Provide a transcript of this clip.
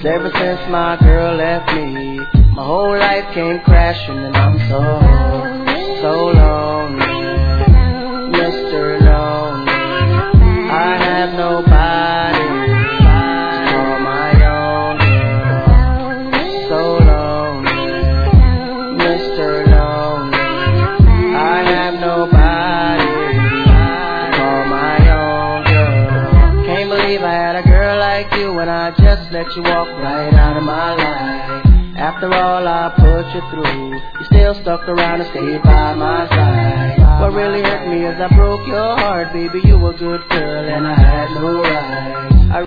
ever since my girl left me, my whole life came crashing and I'm so lonely, Mr. Lonely. I have nobody to call my own girl. So lonely, Mr. Lonely. I have nobody to call my own girl. Can't believe I had a girl like you when I just let you walk right out of my life. After all I put you through, you still stuck around and stayed by my side. What really hurt me is I broke your heart, baby. You were a good girl and I had no right.